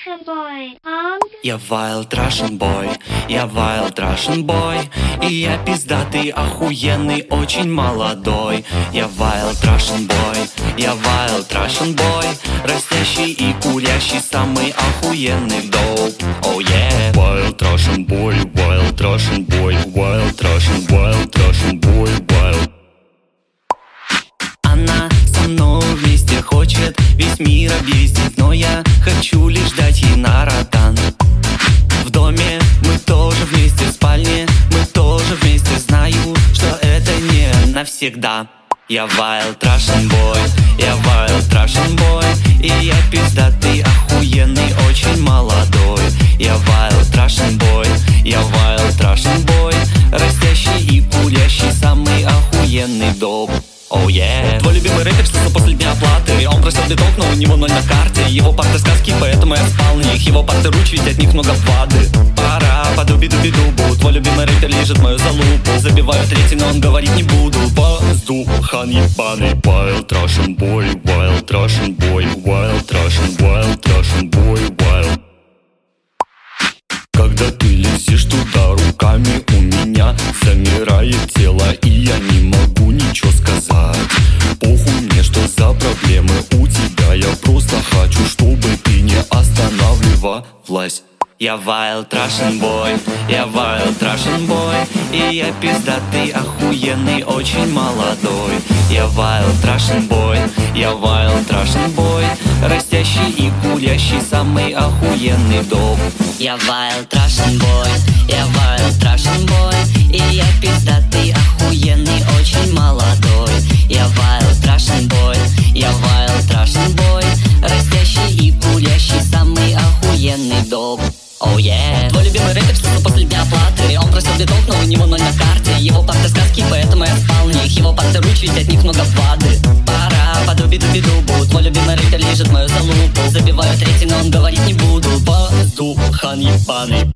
Russian boy. Я Wild Russian boy, я Wild Russian boy. И я пиздатый, охуенный, очень молодой. Я Wild Russian boy, я Wild Russian boy. Растящий и курящий, самый охуенный доп. Oh yeah. Wild Russian boy, Wild Russian boy, Wild Russian, Wild Russian boy, Wild. Она со мной вместе хочет весь мир объездить, но я хочу лишь дать ей на ротан. В доме мы тоже вместе, в спальне мы тоже вместе. Знаю, что это не навсегда. Я Wild Russian boy, я Wild Russian boy. И я пиздатый, охуенный, очень молодой. Я Wild Russian boy, я Wild Russian boy. Растящий и курящий, самый охуенный доп. Oh yeah. Твой любимый рэпер снова после дня оплаты. Он просил биток, но у него ноль на карте. Его парты сказки, поэтому я спал на них. Его парты ручь, ведь от них много воды. Пора по дуби-дуби-дубу. Твой любимый рэпер лежит мою залупу. Забиваю третий, но он говорить не буду. Воздухан ебаный. Wild Russian boy, Wild Russian boy, Wild Russian, Wild Russian boy, Wild. Когда ты лезешь туда руками, у меня замирает тело, и я не могу ничего сказать. Похуй мне, что за проблемы у тебя. Я просто хочу, чтобы ты не останавливалась. Я Wild Russian boy, я Wild Russian boy. И я пиздатый, охуенный, очень молодой. Я Wild Russian boy, я Wild Russian boy. Растящий и курящий, самый охуенный доп. Я Wild Russian boy, я Wild Russian boy. И я пиздатый, охуенный, очень молодой. Я Wild Russian boy, я Wild Russian boy. Растящий и курящий, самый охуенный доп. Oh yeah. Твой любимый рэпер снова после дня оплаты. Он просил биток, но у него ноль на карте. Его парты сказки, поэтому я спал на них. Его парты ручь, ведь от них много воды. Пора по дуби-дуби-дубу. Твой любимый рэпер лежит мою залупу. Забиваю третий, но он говорить не буду. Воздухан ебаный.